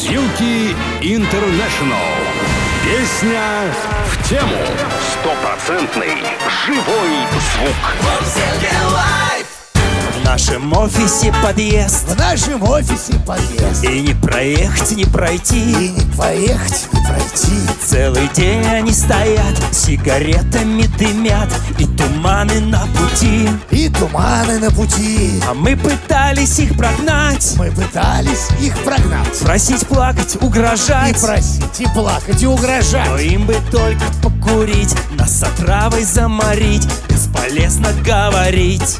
Мурзилки Интернешнл. Песня в тему. Стопроцентный живой звук. В нашем офисе подъезд. В нашем офисе подъезд. И не проехать, не пройти. И не поехать, не пройти. Целый день они стоят, сигаретами дымят. И туманы на пути. И туманы на пути. А мы пытались их прогнать. Мы пытались их прогнать. Просить, плакать, угрожать. И просить, и плакать, и угрожать. Но им бы только покурить, нас отравой заморить. Бесполезно говорить.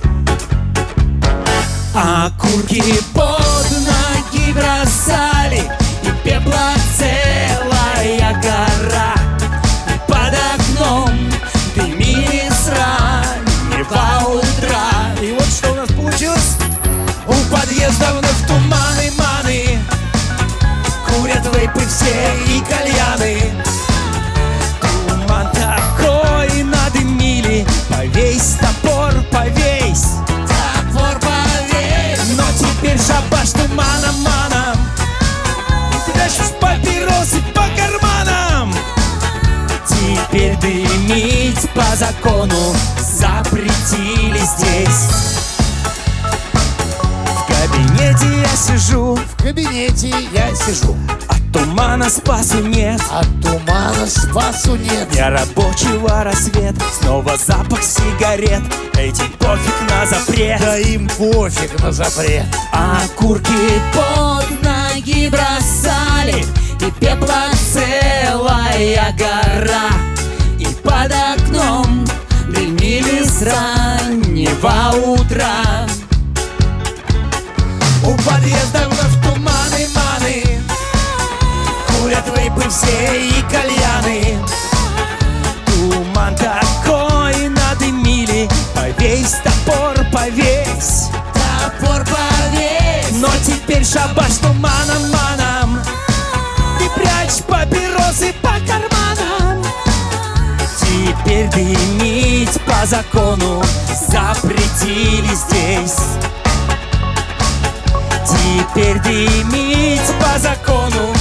А окурки под ноги бросали, и пепла целая гора. И под окном дымили с раннего утра. И вот что у нас получилось. У подъезда вновь туманы-маны, курят вейпы все и кальяны. Туман такой надымили, повесь топор, повесь. Теперь шабаш туманом-маном, и прячешь папиросы по карманам. Теперь дымить по закону запретили здесь. В кабинете я сижу. В кабинете я сижу. От тумана спасу нет. От тумана спасу нет. Дня рабочего рассвет. Снова запах сигарет. Этим пофиг на запрет. Да им пофиг на запрет. А окурки под ноги бросали, и пепла целая гора. И под окном дымили с раннего утра. У подъезда вновь туманы-маны, курят вейпы все и кальяны. Туман такой надымили, повесь топор, повесь. Топор повесь. Но теперь шабаш туманом-маном, и прячь папиросы по карманам. Теперь дымить по закону запретили здесь. Теперь дымить по закону